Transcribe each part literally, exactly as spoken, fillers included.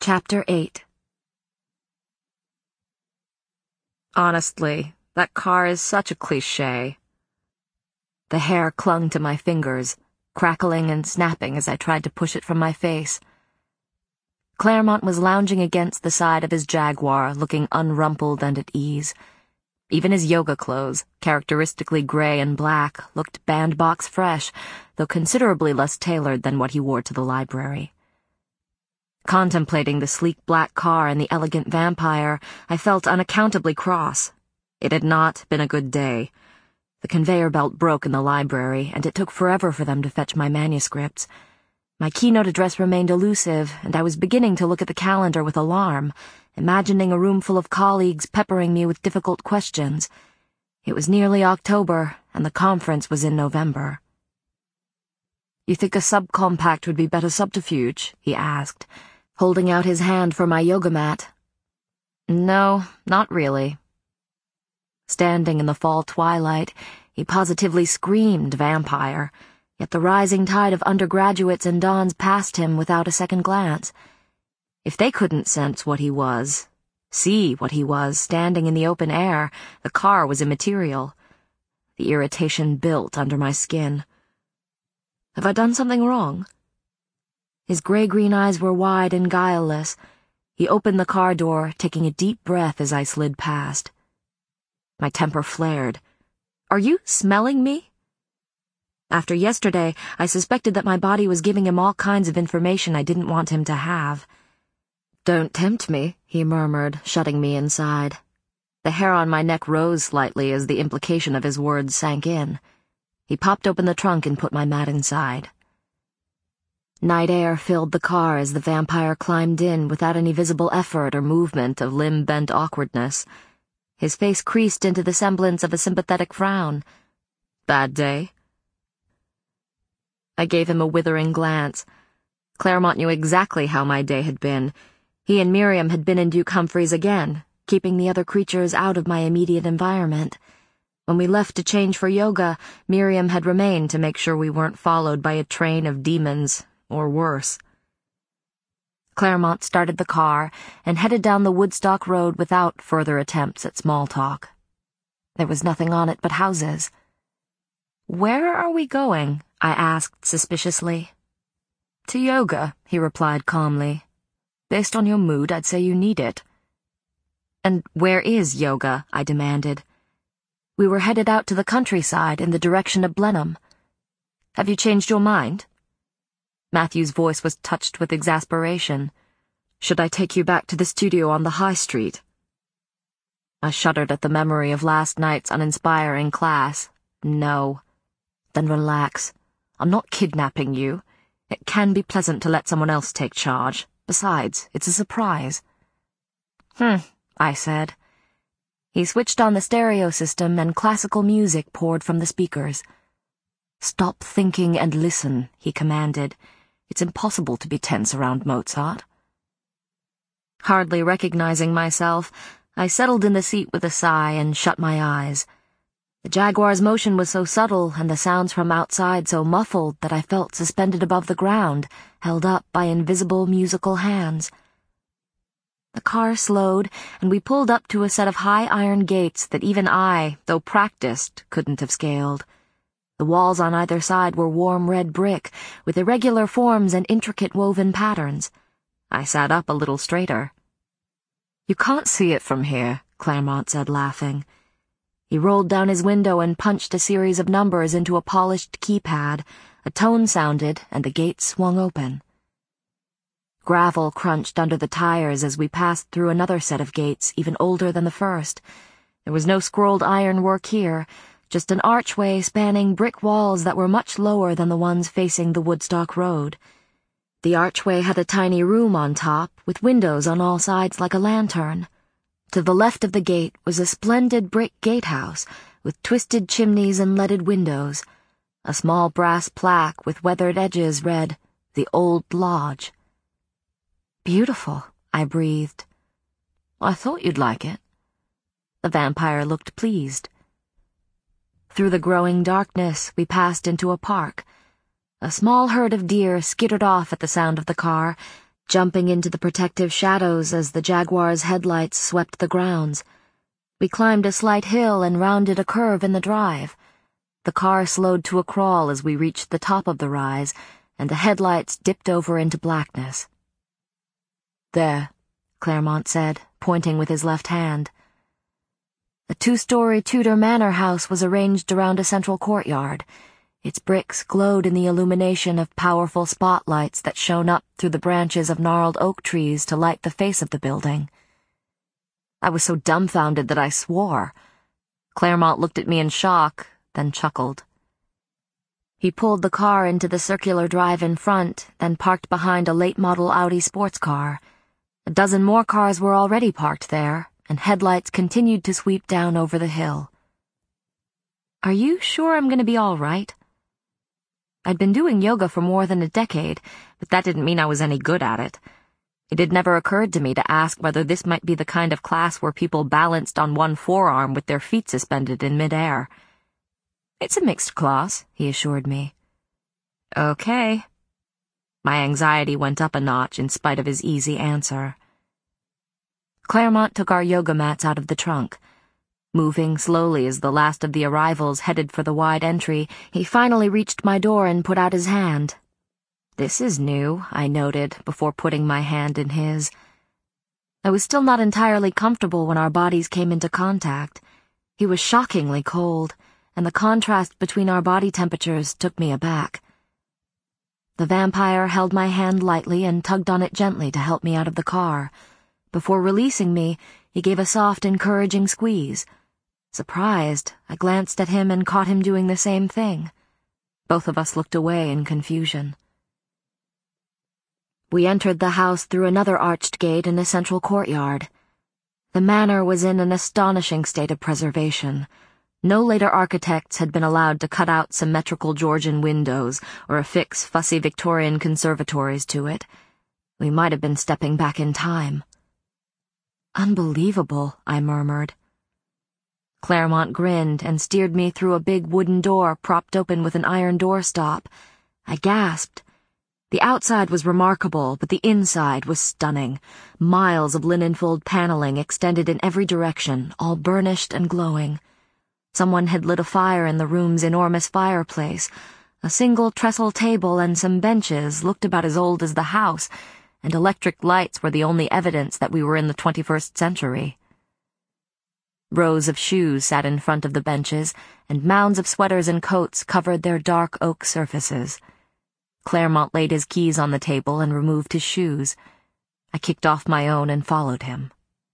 Chapter eight. Honestly, that car is such a cliché. The hair clung to my fingers, crackling and snapping as I tried to push it from my face. Claremont was lounging against the side of his Jaguar, looking unrumpled and at ease. Even his yoga clothes, characteristically gray and black, looked bandbox fresh, though considerably less tailored than what he wore to the library. Contemplating the sleek black car and the elegant vampire, I felt unaccountably cross. It had not been a good day. The conveyor belt broke in the library, and it took forever for them to fetch my manuscripts. My keynote address remained elusive, and I was beginning to look at the calendar with alarm, imagining a room full of colleagues peppering me with difficult questions. It was nearly October, and the conference was in November. "You think a subcompact would be better subterfuge?" he asked, holding out his hand for my yoga mat. "No, not really." Standing in the fall twilight, he positively screamed vampire, yet the rising tide of undergraduates and dons passed him without a second glance. If they couldn't sense what he was, see what he was, standing in the open air, the car was immaterial. The irritation built under my skin. Have I done something wrong? His gray-green eyes were wide and guileless. He opened the car door, taking a deep breath as I slid past. My temper flared. "Are you smelling me?" After yesterday, I suspected that my body was giving him all kinds of information I didn't want him to have. "Don't tempt me," he murmured, shutting me inside. The hair on my neck rose slightly as the implication of his words sank in. He popped open the trunk and put my mat inside. Night air filled the car as the vampire climbed in without any visible effort or movement of limb-bent awkwardness. His face creased into the semblance of a sympathetic frown. "Bad day?" I gave him a withering glance. Claremont knew exactly how my day had been. He and Miriam had been in Duke Humphreys again, keeping the other creatures out of my immediate environment. When we left to change for yoga, Miriam had remained to make sure we weren't followed by a train of demons, or worse. Claremont started the car and headed down the Woodstock Road without further attempts at small talk. There was nothing on it but houses. "Where are we going?" I asked suspiciously. "To yoga," he replied calmly. "Based on your mood, I'd say you need it." "And where is yoga?" I demanded. We were headed out to the countryside in the direction of Blenheim. "Have you changed your mind?" Matthew's voice was touched with exasperation. "Should I take you back to the studio on the high street?" I shuddered at the memory of last night's uninspiring class. "No." "Then relax. I'm not kidnapping you. It can be pleasant to let someone else take charge. Besides, it's a surprise." "Hmm," I said. He switched on the stereo system and classical music poured from the speakers. "Stop thinking and listen," he commanded. "It's impossible to be tense around Mozart." Hardly recognizing myself, I settled in the seat with a sigh and shut my eyes. The Jaguar's motion was so subtle and the sounds from outside so muffled that I felt suspended above the ground, held up by invisible musical hands. The car slowed, and we pulled up to a set of high iron gates that even I, though practiced, couldn't have scaled. The walls on either side were warm red brick, with irregular forms and intricate woven patterns. I sat up a little straighter. "You can't see it from here," Claremont said, laughing. He rolled down his window and punched a series of numbers into a polished keypad. A tone sounded, and the gates swung open. Gravel crunched under the tires as we passed through another set of gates, even older than the first. There was no scrolled ironwork here, just an archway spanning brick walls that were much lower than the ones facing the Woodstock Road. The archway had a tiny room on top, with windows on all sides like a lantern. To the left of the gate was a splendid brick gatehouse, with twisted chimneys and leaded windows. A small brass plaque with weathered edges read, "The Old Lodge." "Beautiful," I breathed. "I thought you'd like it." The vampire looked pleased. Through the growing darkness, we passed into a park. A small herd of deer skittered off at the sound of the car, jumping into the protective shadows as the Jaguar's headlights swept the grounds. We climbed a slight hill and rounded a curve in the drive. The car slowed to a crawl as we reached the top of the rise, and the headlights dipped over into blackness. "There," Claremont said, pointing with his left hand. A two-story Tudor manor house was arranged around a central courtyard. Its bricks glowed in the illumination of powerful spotlights that shone up through the branches of gnarled oak trees to light the face of the building. I was so dumbfounded that I swore. Claremont looked at me in shock, then chuckled. He pulled the car into the circular drive in front, then parked behind a late-model Audi sports car. A dozen more cars were already parked there, and headlights continued to sweep down over the hill. "Are you sure I'm going to be all right?" I'd been doing yoga for more than a decade, but that didn't mean I was any good at it. It had never occurred to me to ask whether this might be the kind of class where people balanced on one forearm with their feet suspended in midair. "It's a mixed class," he assured me. "Okay." My anxiety went up a notch in spite of his easy answer. Claremont took our yoga mats out of the trunk. Moving slowly as the last of the arrivals headed for the wide entry, he finally reached my door and put out his hand. "This is new," I noted, before putting my hand in his. I was still not entirely comfortable when our bodies came into contact. He was shockingly cold, and the contrast between our body temperatures took me aback. The vampire held my hand lightly and tugged on it gently to help me out of the car. Before releasing me, he gave a soft, encouraging squeeze. Surprised, I glanced at him and caught him doing the same thing. Both of us looked away in confusion. We entered the house through another arched gate in a central courtyard. The manor was in an astonishing state of preservation. No later architects had been allowed to cut out symmetrical Georgian windows or affix fussy Victorian conservatories to it. We might have been stepping back in time. "Unbelievable," I murmured. Claremont grinned and steered me through a big wooden door propped open with an iron doorstop. I gasped. The outside was remarkable, but the inside was stunning. Miles of linen-fold paneling extended in every direction, all burnished and glowing. Someone had lit a fire in the room's enormous fireplace. A single trestle table and some benches looked about as old as the house, and electric lights were the only evidence that we were in the twenty-first century. Rows of shoes sat in front of the benches, and mounds of sweaters and coats covered their dark oak surfaces. Claremont laid his keys on the table and removed his shoes. I kicked off my own and followed him.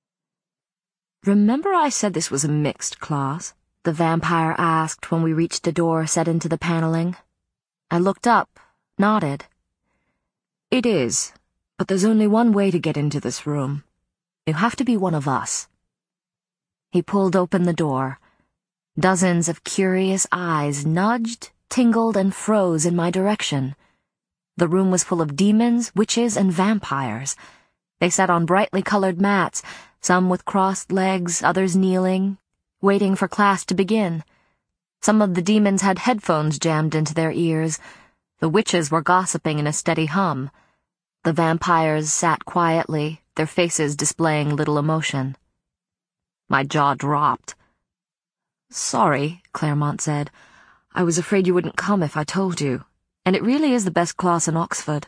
"Remember I said this was a mixed class?" the vampire asked when we reached a door set into the paneling. I looked up, nodded. "It is, but there's only one way to get into this room. You have to be one of us." He pulled open the door. Dozens of curious eyes nudged, tingled, and froze in my direction. The room was full of demons, witches, and vampires. They sat on brightly colored mats, some with crossed legs, others kneeling, waiting for class to begin. Some of the demons had headphones jammed into their ears. The witches were gossiping in a steady hum. The vampires sat quietly, their faces displaying little emotion. My jaw dropped. "Sorry," Claremont said. "I was afraid you wouldn't come if I told you, and it really is the best class in Oxford."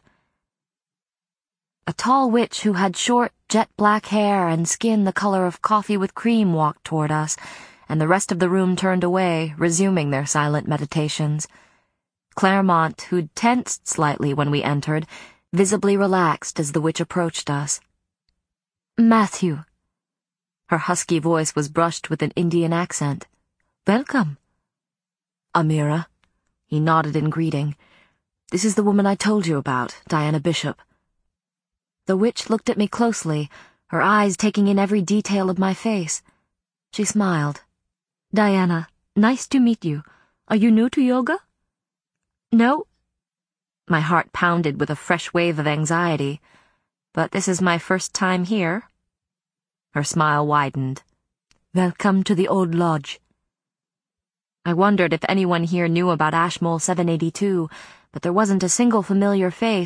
A tall witch who had short, jet-black hair and skin the color of coffee with cream walked toward us, and the rest of the room turned away, resuming their silent meditations. Claremont, who'd tensed slightly when we entered, visibly relaxed as the witch approached us. "Matthew." Her husky voice was brushed with an Indian accent. "Welcome." "Amira." He nodded in greeting. "This is the woman I told you about, Diana Bishop." The witch looked at me closely, her eyes taking in every detail of my face. She smiled. "Diana, nice to meet you. Are you new to yoga?" "No." My heart pounded with a fresh wave of anxiety. "But this is my first time here." Her smile widened. "Welcome to the Old Lodge." I wondered if anyone here knew about Ashmole seven eighty-two, but there wasn't a single familiar face,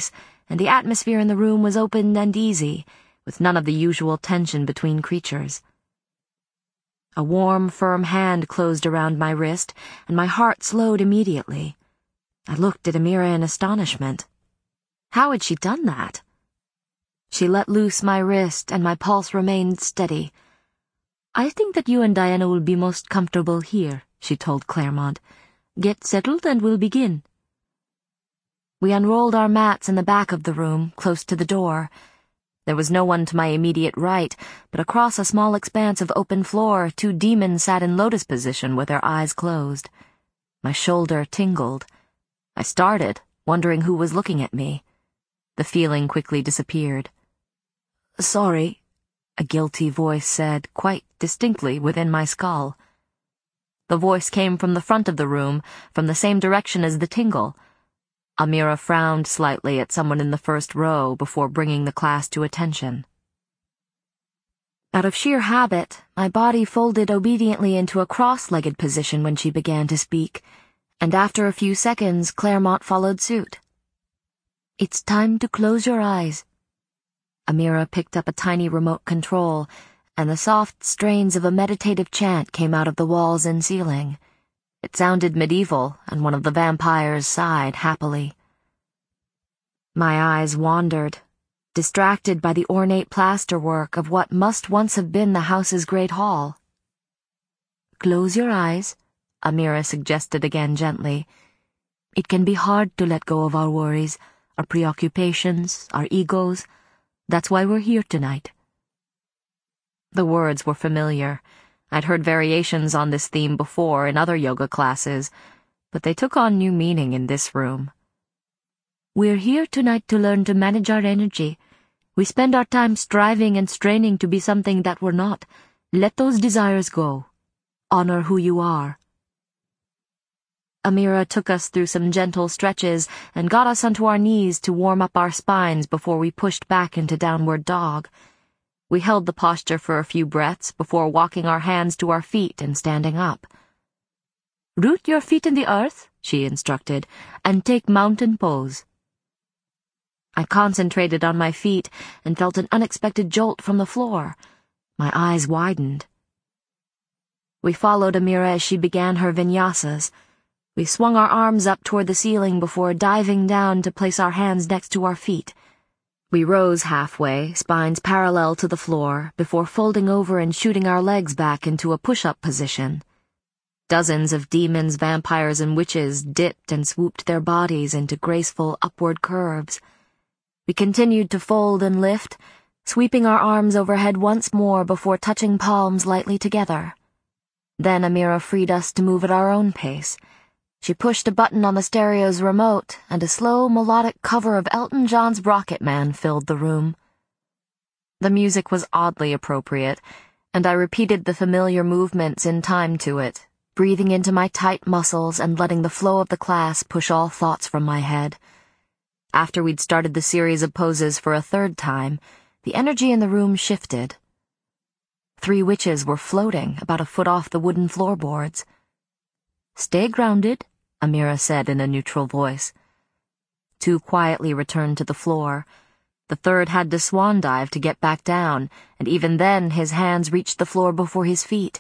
and the atmosphere in the room was open and easy, with none of the usual tension between creatures. A warm, firm hand closed around my wrist, and my heart slowed immediately. I looked at Amira in astonishment. How had she done that? She let loose my wrist, and my pulse remained steady. "I think that you and Diana will be most comfortable here," she told Claremont. "Get settled and we'll begin." We unrolled our mats in the back of the room, close to the door. There was no one to my immediate right, but across a small expanse of open floor, two demons sat in lotus position with their eyes closed. My shoulder tingled. I started, wondering who was looking at me. The feeling quickly disappeared. "Sorry," a guilty voice said, quite distinctly within my skull. The voice came from the front of the room, from the same direction as the tingle. Amira frowned slightly at someone in the first row before bringing the class to attention. Out of sheer habit, my body folded obediently into a cross-legged position when she began to speak, and after a few seconds Claremont followed suit. "It's time to close your eyes." Amira picked up a tiny remote control, and the soft strains of a meditative chant came out of the walls and ceiling. It sounded medieval, and one of the vampires sighed happily. My eyes wandered, distracted by the ornate plasterwork of what must once have been the house's great hall. "Close your eyes," Amira suggested again gently. "It can be hard to let go of our worries, our preoccupations, our egos. That's why we're here tonight." The words were familiar. I'd heard variations on this theme before in other yoga classes, but they took on new meaning in this room. "We're here tonight to learn to manage our energy. We spend our time striving and straining to be something that we're not. Let those desires go. Honor who you are." Amira took us through some gentle stretches and got us onto our knees to warm up our spines before we pushed back into downward dog. We held the posture for a few breaths before walking our hands to our feet and standing up. "Root your feet in the earth," she instructed, "and take mountain pose." I concentrated on my feet and felt an unexpected jolt from the floor. My eyes widened. We followed Amira as she began her vinyasas. We swung our arms up toward the ceiling before diving down to place our hands next to our feet. We rose halfway, spines parallel to the floor, before folding over and shooting our legs back into a push-up position. Dozens of demons, vampires, and witches dipped and swooped their bodies into graceful upward curves. We continued to fold and lift, sweeping our arms overhead once more before touching palms lightly together. Then Amira freed us to move at our own pace. She pushed a button on the stereo's remote, and a slow, melodic cover of Elton John's Rocket Man filled the room. The music was oddly appropriate, and I repeated the familiar movements in time to it, breathing into my tight muscles and letting the flow of the class push all thoughts from my head. After we'd started the series of poses for a third time, the energy in the room shifted. Three witches were floating about a foot off the wooden floorboards. "Stay grounded," Amira said in a neutral voice. Two quietly returned to the floor. The third had to swan dive to get back down, and even then his hands reached the floor before his feet.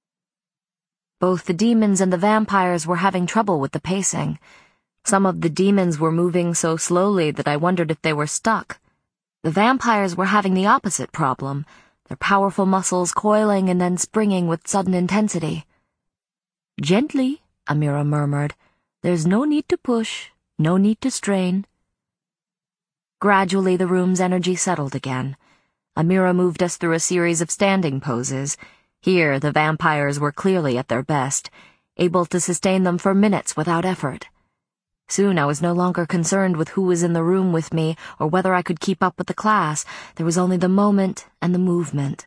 Both the demons and the vampires were having trouble with the pacing. Some of the demons were moving so slowly that I wondered if they were stuck. The vampires were having the opposite problem, their powerful muscles coiling and then springing with sudden intensity. "Gently," Amira murmured. "There's no need to push, no need to strain." Gradually the room's energy settled again. Amira moved us through a series of standing poses. Here the vampires were clearly at their best, able to sustain them for minutes without effort. Soon I was no longer concerned with who was in the room with me or whether I could keep up with the class. There was only the moment and the movement.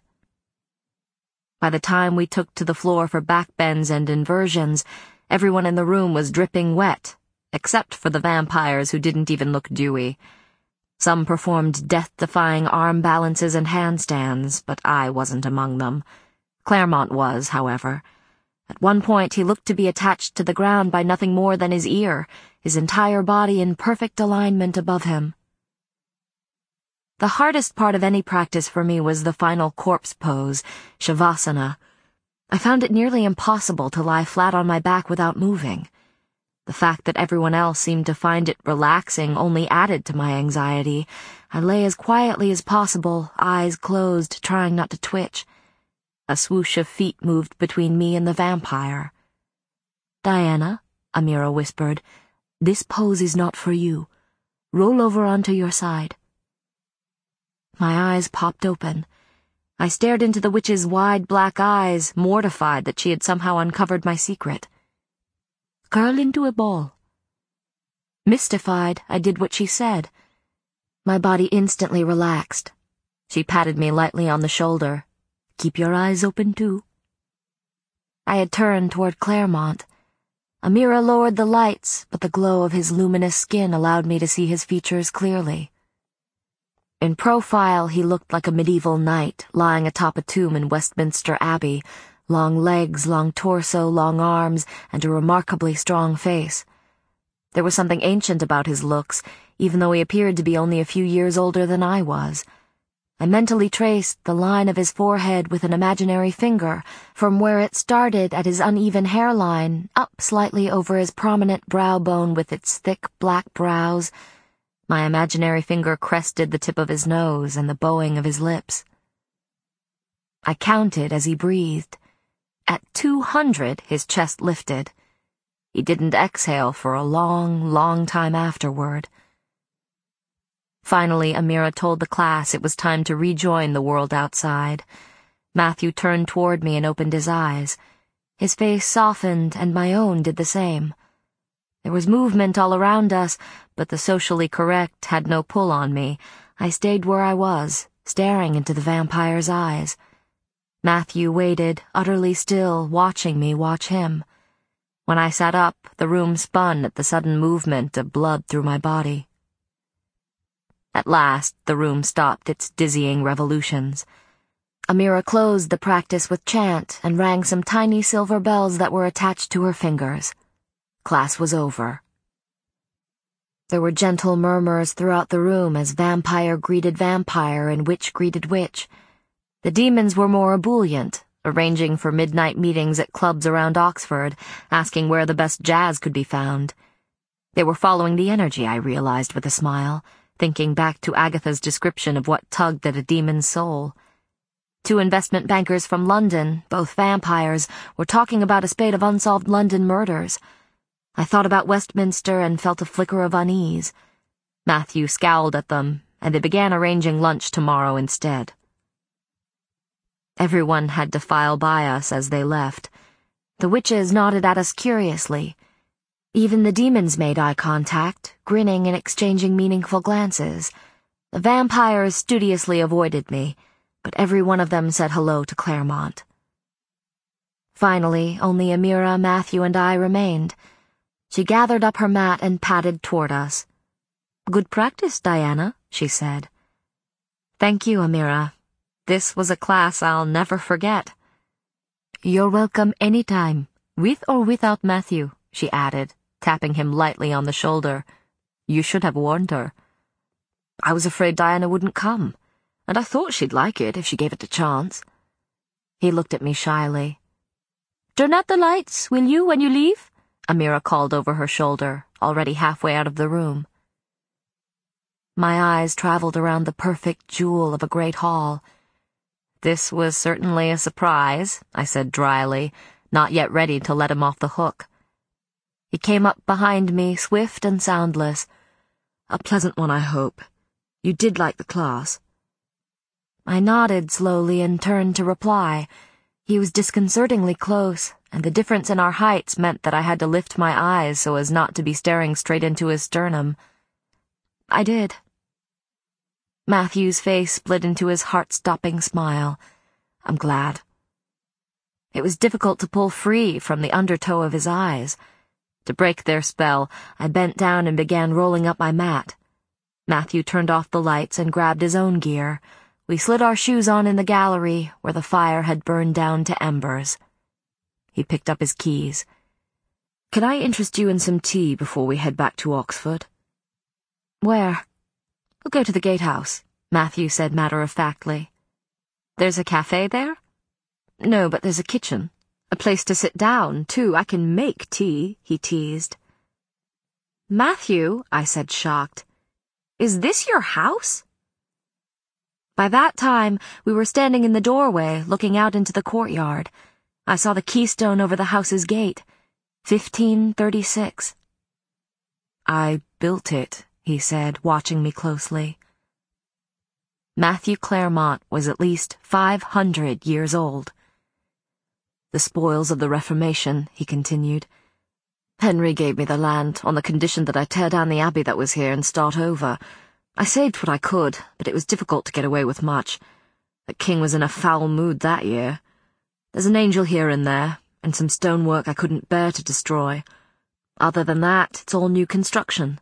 By the time we took to the floor for backbends and inversions, everyone in the room was dripping wet, except for the vampires who didn't even look dewy. Some performed death-defying arm balances and handstands, but I wasn't among them. Claremont was, however. At one point he looked to be attached to the ground by nothing more than his ear, his entire body in perfect alignment above him. The hardest part of any practice for me was the final corpse pose, Shavasana. I found it nearly impossible to lie flat on my back without moving. The fact that everyone else seemed to find it relaxing only added to my anxiety. I lay as quietly as possible, eyes closed, trying not to twitch. A swoosh of feet moved between me and the vampire. "Diana," Amira whispered, "this pose is not for you. Roll over onto your side." My eyes popped open. I stared into the witch's wide black eyes, mortified that she had somehow uncovered my secret. "Curl into a ball." Mystified, I did what she said. My body instantly relaxed. She patted me lightly on the shoulder. "Keep your eyes open, too." I had turned toward Claremont. Amira lowered the lights, but the glow of his luminous skin allowed me to see his features clearly. In profile, he looked like a medieval knight lying atop a tomb in Westminster Abbey, long legs, long torso, long arms, and a remarkably strong face. There was something ancient about his looks, even though he appeared to be only a few years older than I was. I mentally traced the line of his forehead with an imaginary finger, from where it started at his uneven hairline, up slightly over his prominent brow bone with its thick black brows. My imaginary finger crested the tip of his nose and the bowing of his lips. I counted as he breathed. At two hundred, his chest lifted. He didn't exhale for a long, long time afterward. Finally, Amira told the class it was time to rejoin the world outside. Matthew turned toward me and opened his eyes. His face softened, and my own did the same. There was movement all around us, but the socially correct had no pull on me. I stayed where I was, staring into the vampire's eyes. Matthew waited, utterly still, watching me watch him. When I sat up, the room spun at the sudden movement of blood through my body. At last, the room stopped its dizzying revolutions. Amira closed the practice with chant and rang some tiny silver bells that were attached to her fingers. Class was over. There were gentle murmurs throughout the room as vampire greeted vampire and witch greeted witch. The demons were more ebullient, arranging for midnight meetings at clubs around Oxford, asking where the best jazz could be found. They were following the energy, I realized with a smile, thinking back to Agatha's description of what tugged at a demon's soul. Two investment bankers from London, both vampires, were talking about a spate of unsolved London murders. I thought about Westminster and felt a flicker of unease. Matthew scowled at them, and they began arranging lunch tomorrow instead. Everyone had to file by us as they left. The witches nodded at us curiously. Even the demons made eye contact, grinning and exchanging meaningful glances. The vampires studiously avoided me, but every one of them said hello to Claremont. Finally, only Amira, Matthew, and I remained. She gathered up her mat and padded toward us. "Good practice, Diana," she said. "Thank you, Amira. This was a class I'll never forget." "You're welcome any time, with or without Matthew," she added, tapping him lightly on the shoulder. "You should have warned her." "I was afraid Diana wouldn't come, and I thought she'd like it if she gave it a chance." He looked at me shyly. "Turn out the lights, will you, when you leave?" Amira called over her shoulder, already halfway out of the room. My eyes traveled around the perfect jewel of a great hall. "This was certainly a surprise," I said dryly, not yet ready to let him off the hook. He came up behind me, swift and soundless. "A pleasant one, I hope. You did like the class." I nodded slowly and turned to reply. He was disconcertingly close, and the difference in our heights meant that I had to lift my eyes so as not to be staring straight into his sternum. I did. Matthew's face split into his heart-stopping smile. "I'm glad." It was difficult to pull free from the undertow of his eyes. To break their spell, I bent down and began rolling up my mat. Matthew turned off the lights and grabbed his own gear. We slid our shoes on in the gallery, where the fire had burned down to embers. He picked up his keys. "Can I interest you in some tea before we head back to Oxford?" "Where?" "We'll go to the gatehouse," Matthew said matter-of-factly. There's a cafe there? No, but there's a kitchen. A place to sit down, too. I can make tea, he teased. Matthew, I said, shocked. Is this your house? By that time, we were standing in the doorway, looking out into the courtyard. I saw the keystone over the house's gate. fifteen thirty-six. I built it, he said, watching me closely. Matthew Clairmont was at least five hundred years old. The spoils of the Reformation, he continued. Henry gave me the land on the condition that I tear down the abbey that was here and start over. I saved what I could, but it was difficult to get away with much. The king was in a foul mood that year. There's an angel here and there, and some stonework I couldn't bear to destroy. Other than that, it's all new construction.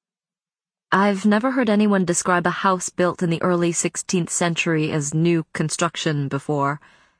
I've never heard anyone describe a house built in the early sixteenth century as new construction before.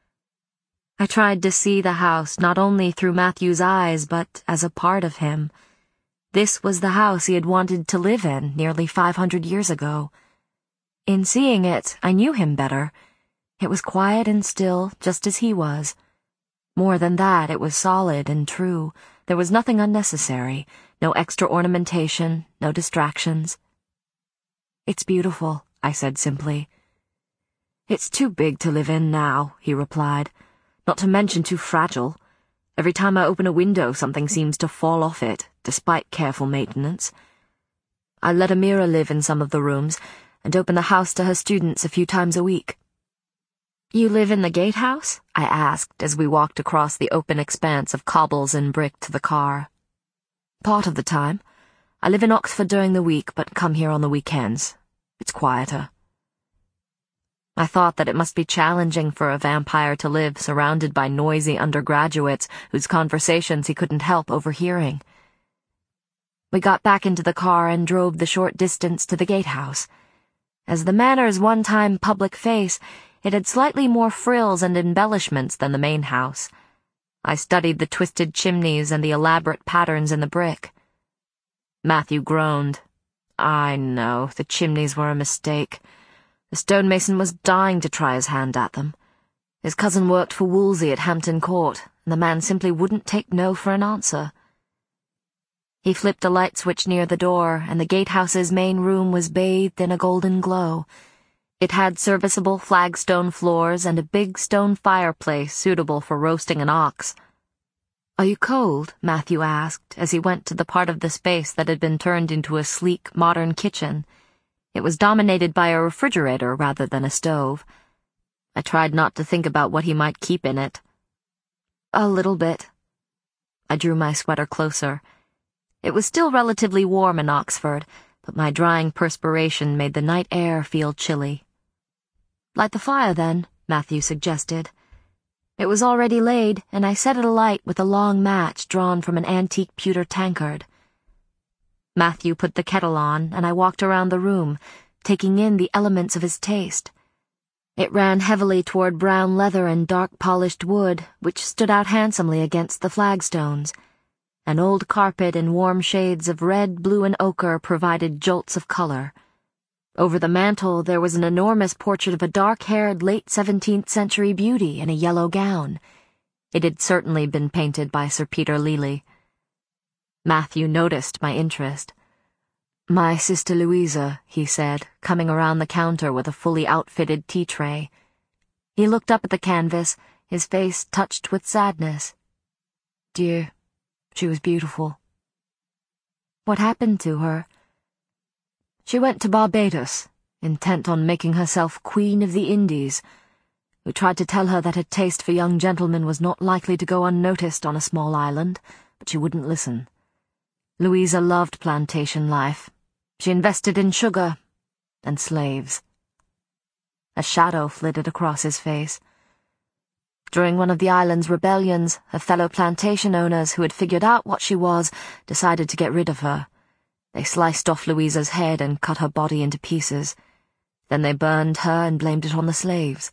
I tried to see the house not only through Matthew's eyes, but as a part of him. This was the house he had wanted to live in nearly five hundred years ago. In seeing it, I knew him better. It was quiet and still, just as he was. More than that, it was solid and true. There was nothing unnecessary, no extra ornamentation, no distractions. It's beautiful, I said simply. It's too big to live in now, he replied. Not to mention too fragile. Every time I open a window, something seems to fall off it, despite careful maintenance. I let Amira live in some of the rooms, and open the house to her students a few times a week. You live in the gatehouse? I asked as we walked across the open expanse of cobbles and brick to the car. Part of the time. I live in Oxford during the week, but come here on the weekends. It's quieter. I thought that it must be challenging for a vampire to live surrounded by noisy undergraduates whose conversations he couldn't help overhearing. We got back into the car and drove the short distance to the gatehouse. As the Manor's one-time public face, it had slightly more frills and embellishments than the main house. I studied the twisted chimneys and the elaborate patterns in the brick. Matthew groaned. I know, the chimneys were a mistake. The stonemason was dying to try his hand at them. His cousin worked for Wolsey at Hampton Court, and the man simply wouldn't take no for an answer. He flipped a light switch near the door, and the gatehouse's main room was bathed in a golden glow. It had serviceable flagstone floors and a big stone fireplace suitable for roasting an ox. Are you cold? Matthew asked, as he went to the part of the space that had been turned into a sleek, modern kitchen. It was dominated by a refrigerator rather than a stove. I tried not to think about what he might keep in it. A little bit. I drew my sweater closer. It was still relatively warm in Oxford, but my drying perspiration made the night air feel chilly. Light the fire, then, Matthew suggested. It was already laid, and I set it alight with a long match drawn from an antique pewter tankard. Matthew put the kettle on, and I walked around the room, taking in the elements of his taste. It ran heavily toward brown leather and dark-polished wood, which stood out handsomely against the flagstones. An old carpet in warm shades of red, blue, and ochre provided jolts of color. Over the mantel there was an enormous portrait of a dark-haired late seventeenth century beauty in a yellow gown. It had certainly been painted by Sir Peter Lely. Matthew noticed my interest. My sister Louisa, he said, coming around the counter with a fully outfitted tea tray. He looked up at the canvas, his face touched with sadness. Dear, she was beautiful. What happened to her? She went to Barbados, intent on making herself Queen of the Indies. We tried to tell her that her taste for young gentlemen was not likely to go unnoticed on a small island, but she wouldn't listen. Louisa loved plantation life. She invested in sugar and slaves. A shadow flitted across his face. During one of the island's rebellions, her fellow plantation owners who had figured out what she was decided to get rid of her. They sliced off Louisa's head and cut her body into pieces. Then they burned her and blamed it on the slaves.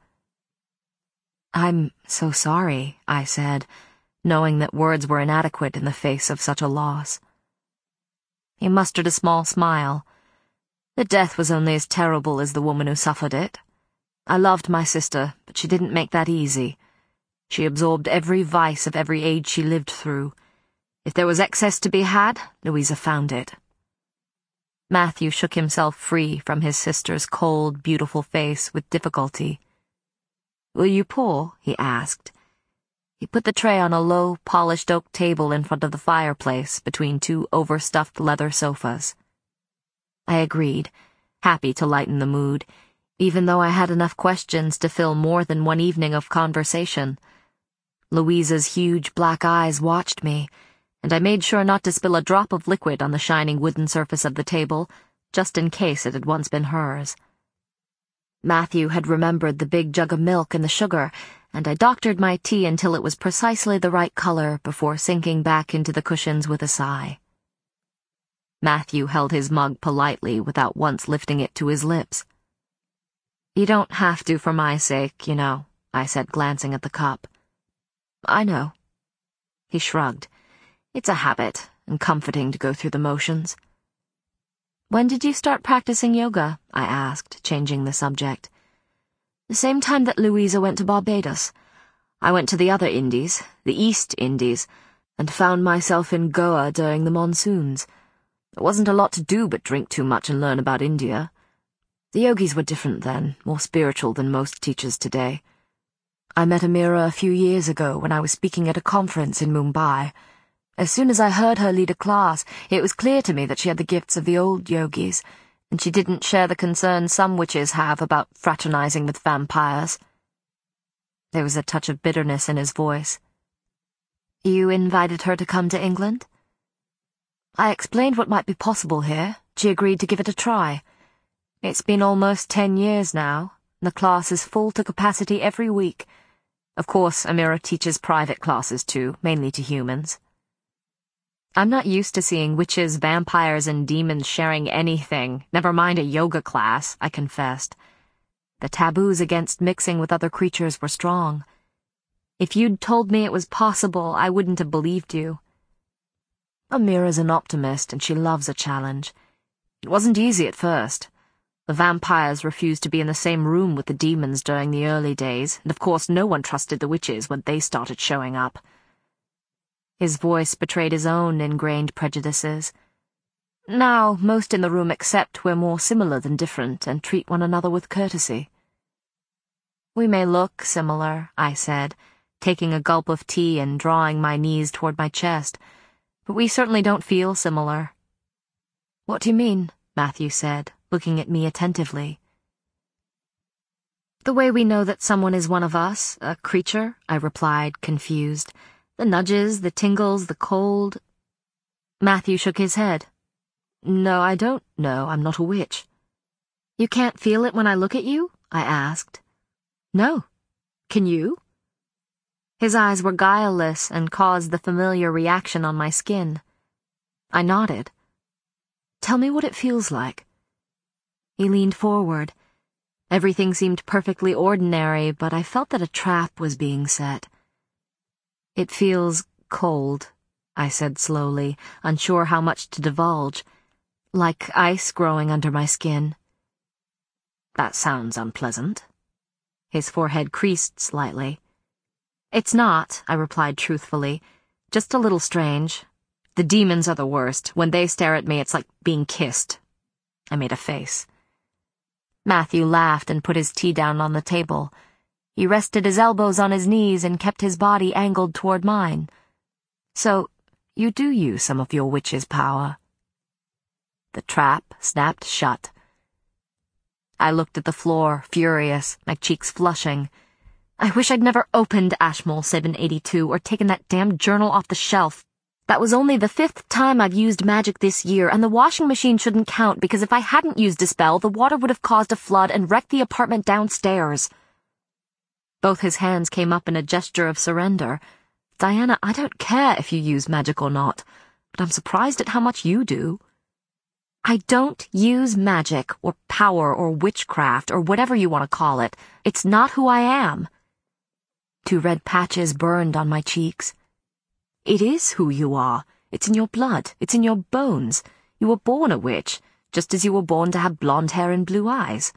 I'm so sorry, I said, knowing that words were inadequate in the face of such a loss. He mustered a small smile. The death was only as terrible as the woman who suffered it. I loved my sister, but she didn't make that easy. She absorbed every vice of every age she lived through. If there was excess to be had, Louisa found it. Matthew shook himself free from his sister's cold, beautiful face with difficulty. "Will you pour?" he asked. He put the tray on a low, polished oak table in front of the fireplace between two overstuffed leather sofas. I agreed, happy to lighten the mood, even though I had enough questions to fill more than one evening of conversation. Louisa's huge black eyes watched me, and I made sure not to spill a drop of liquid on the shining wooden surface of the table, just in case it had once been hers. Matthew had remembered the big jug of milk and the sugar, and I doctored my tea until it was precisely the right color before sinking back into the cushions with a sigh. Matthew held his mug politely without once lifting it to his lips. "You don't have to for my sake, you know," I said, glancing at the cup. "I know." He shrugged. "It's a habit, and comforting to go through the motions." "When did you start practicing yoga?" I asked, changing the subject. "The same time that Louisa went to Barbados. I went to the other Indies, the East Indies, and found myself in Goa during the monsoons. There wasn't a lot to do but drink too much and learn about India. The yogis were different then, more spiritual than most teachers today. I met Amira a few years ago when I was speaking at a conference in Mumbai. As soon as I heard her lead a class, it was clear to me that she had the gifts of the old yogis, and she didn't share the concerns some witches have about fraternizing with vampires." There was a touch of bitterness in his voice. "You invited her to come to England?" I explained what might be possible here. She agreed to give it a try. It's been almost ten years now. The class is full to capacity every week. Of course, Amira teaches private classes too, mainly to humans. "I'm not used to seeing witches, vampires, and demons sharing anything, never mind a yoga class," I confessed. The taboos against mixing with other creatures were strong. If you'd told me it was possible, I wouldn't have believed you. Amira's an optimist, and she loves a challenge. It wasn't easy at first. The vampires refused to be in the same room with the demons during the early days, and of course no one trusted the witches when they started showing up. His voice betrayed his own ingrained prejudices. Now, most in the room accept we're more similar than different and treat one another with courtesy. "We may look similar," I said, taking a gulp of tea and drawing my knees toward my chest, "but we certainly don't feel similar." "What do you mean?" Matthew said, looking at me attentively. "The way we know that someone is one of us, a creature," I replied, confused. "The nudges, the tingles, the cold." Matthew shook his head. "No, I don't know. I'm not a witch." "You can't feel it when I look at you?" I asked. "No. Can you?" His eyes were guileless and caused the familiar reaction on my skin. I nodded. "Tell me what it feels like." He leaned forward. Everything seemed perfectly ordinary, but I felt that a trap was being set. "It feels cold," I said slowly, unsure how much to divulge. "Like ice growing under my skin." "That sounds unpleasant." His forehead creased slightly. "It's not," I replied truthfully. "Just a little strange. The demons are the worst. When they stare at me, it's like being kissed." I made a face. Matthew laughed and put his tea down on the table. He rested his elbows on his knees and kept his body angled toward mine. "So, you do use some of your witch's power." The trap snapped shut. I looked at the floor, furious, my cheeks flushing. I wish I'd never opened Ashmole seven eighty-two or taken that damned journal off the shelf. That was only the fifth time I've used magic this year, and the washing machine shouldn't count because if I hadn't used a spell, the water would have caused a flood and wrecked the apartment downstairs. Both his hands came up in a gesture of surrender. "Diana, I don't care if you use magic or not, but I'm surprised at how much you do." "I don't use magic, or power, or witchcraft, or whatever you want to call it. It's not who I am." Two red patches burned on my cheeks. "It is who you are. It's in your blood. It's in your bones. You were born a witch. just as you were born to have blonde hair and blue eyes.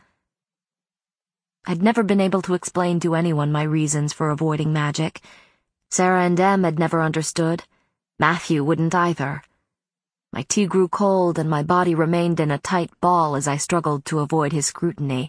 I'd never been able to explain to anyone my reasons for avoiding magic. Sarah and Em had never understood. Matthew wouldn't either. My tea grew cold and my body remained in a tight ball as I struggled to avoid his scrutiny.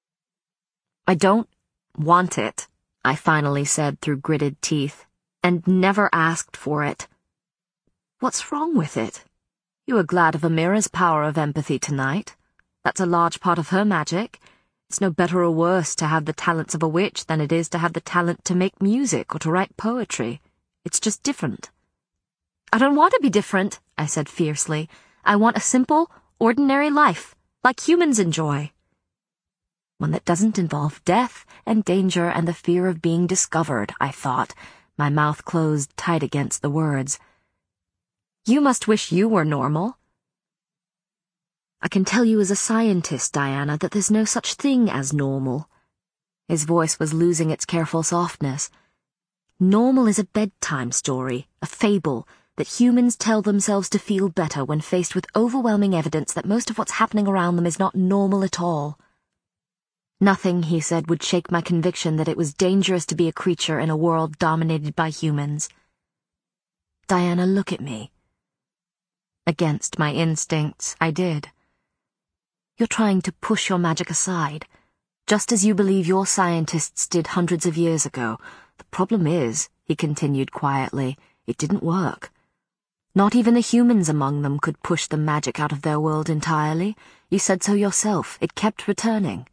"I don't want it," I finally said through gritted teeth, "and never asked for it." "What's wrong with it? You were glad of Amira's power of empathy tonight. That's a large part of her magic. It's no better or worse to have the talents of a witch than it is to have the talent to make music or to write poetry. It's just different." "I don't want to be different," I said fiercely. "I want a simple, ordinary life, like humans enjoy. One that doesn't involve death and danger and the fear of being discovered," I thought, my mouth closed tight against the words. "You must wish you were normal." "I can tell you as a scientist, Diana, that there's no such thing as normal." His voice was losing its careful softness. "Normal is a bedtime story, a fable, that humans tell themselves to feel better when faced with overwhelming evidence that most of what's happening around them is not normal at all." Nothing, he said, would shake my conviction that it was dangerous to be a creature in a world dominated by humans. "Diana, look at me." Against my instincts, I did. "You're trying to push your magic aside, just as you believe your scientists did hundreds of years ago. The problem is," he continued quietly, "it didn't work. Not even the humans among them could push the magic out of their world entirely. You said so yourself. It kept returning."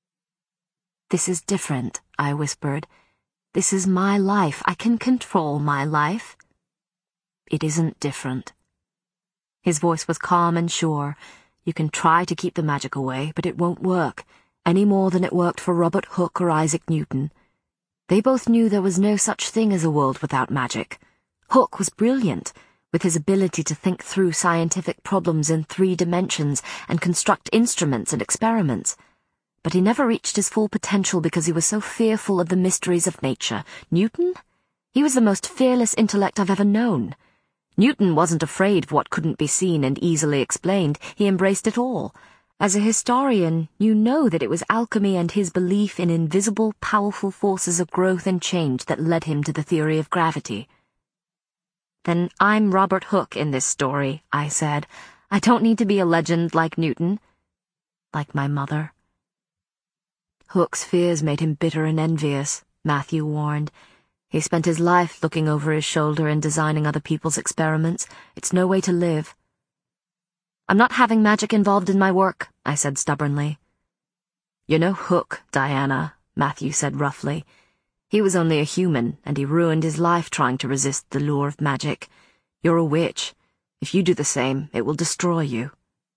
"This is different," I whispered. "This is my life. I can control my life." "It isn't different." His voice was calm and sure. "You can try to keep the magic away, but it won't work, any more than it worked for Robert Hooke or Isaac Newton. They both knew there was no such thing as a world without magic. Hooke was brilliant, with his ability to think through scientific problems in three dimensions and construct instruments and experiments. But he never reached his full potential because he was so fearful of the mysteries of nature. Newton? He was the most fearless intellect I've ever known. Newton wasn't afraid of what couldn't be seen and easily explained. He embraced it all. As a historian, you know that it was alchemy and his belief in invisible, powerful forces of growth and change that led him to the theory of gravity." "Then I'm Robert Hooke in this story," I said. "I don't need to be a legend like Newton." "Like my mother." "Hooke's fears made him bitter and envious," Matthew warned. "He spent his life looking over his shoulder and designing other people's experiments. It's no way to live." "I'm not having magic involved in my work," I said stubbornly. "You're no Hooke, Diana," Matthew said roughly. "He was only a human, and he ruined his life trying to resist the lure of magic. You're a witch. If you do the same, it will destroy you."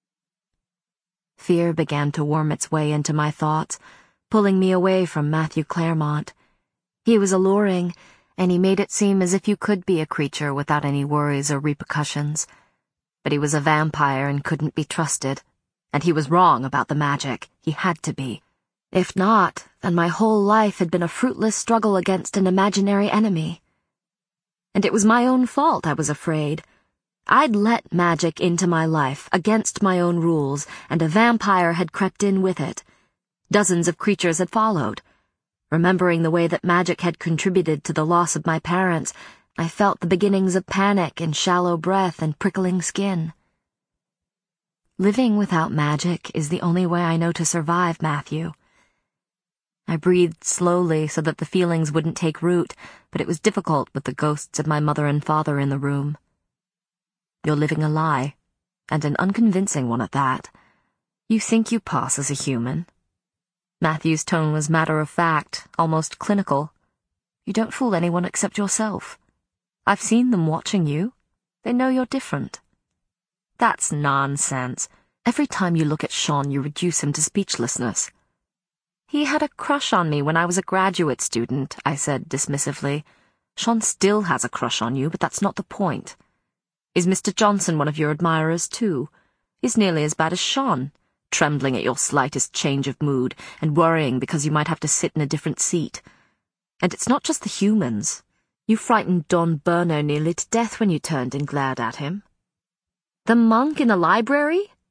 Fear began to worm its way into my thoughts, pulling me away from Matthew Claremont. He was alluring, and he made it seem as if you could be a creature without any worries or repercussions. But he was a vampire and couldn't be trusted. And he was wrong about the magic. He had to be. If not, then my whole life had been a fruitless struggle against an imaginary enemy. And it was my own fault, I was afraid. I'd let magic into my life, against my own rules, and a vampire had crept in with it. Dozens of creatures had followed. Remembering the way that magic had contributed to the loss of my parents, I felt the beginnings of panic and shallow breath and prickling skin. Living without magic is the only way I know to survive, Matthew. I breathed slowly so that the feelings wouldn't take root, but it was difficult with the ghosts of my mother and father in the room. You're living a lie, and an unconvincing one at that. You think you pass as a human. Matthew's tone was matter-of-fact, almost clinical. You don't fool anyone except yourself. I've seen them watching you. They know you're different. That's nonsense. Every time you look at Sean, you reduce him to speechlessness. He had a crush on me when I was a graduate student, I said dismissively. Sean still has a crush on you, but that's not the point. Is Mister Johnson one of your admirers, too? He's nearly as bad as Sean, trembling at your slightest change of mood and worrying because you might have to sit in a different seat. And it's not just the humans. You frightened Don Berno nearly to death when you turned and glared at him. The monk in the library?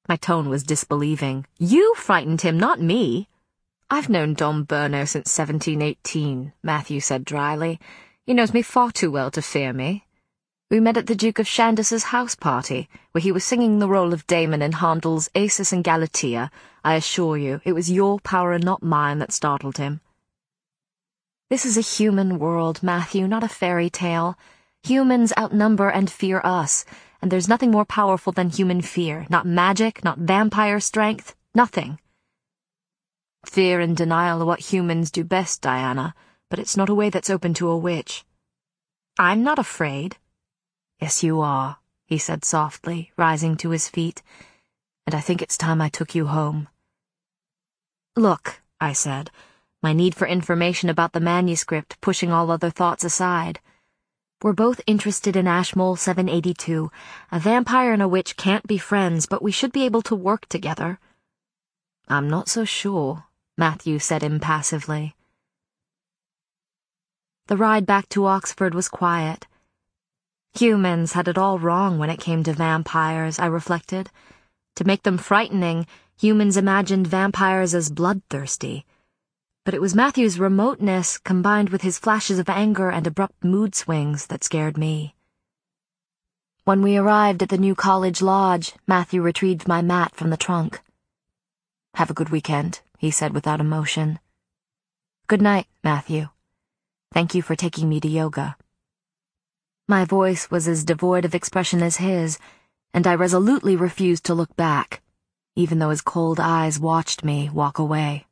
My tone was disbelieving. You frightened him, not me. I've known Dom Burno since seventeen eighteen, Matthew said dryly. He knows me far too well to fear me. We met at the Duke of Shandus's house party, where he was singing the role of Damon in Handel's Acis and Galatea. I assure you, it was your power and not mine that startled him. This is a human world, Matthew, not a fairy tale. Humans outnumber and fear us, and there's nothing more powerful than human fear. Not magic, not vampire strength, nothing. Fear and denial are what humans do best, Diana, but it's not a way that's open to a witch. I'm not afraid. Yes, you are, he said softly, rising to his feet, and I think it's time I took you home. Look, I said, my need for information about the manuscript pushing all other thoughts aside. We're both interested in Ashmole seven eighty-two. A vampire and a witch can't be friends, but we should be able to work together. I'm not so sure, Matthew said impassively. The ride back to Oxford was quiet. Humans had it all wrong when it came to vampires, I reflected. To make them frightening, humans imagined vampires as bloodthirsty. But it was Matthew's remoteness, combined with his flashes of anger and abrupt mood swings, that scared me. When we arrived at the new college lodge, Matthew retrieved my mat from the trunk. Have a good weekend, he said without emotion. Good night, Matthew. Thank you for taking me to yoga. My voice was as devoid of expression as his, and I resolutely refused to look back, even though his cold eyes watched me walk away.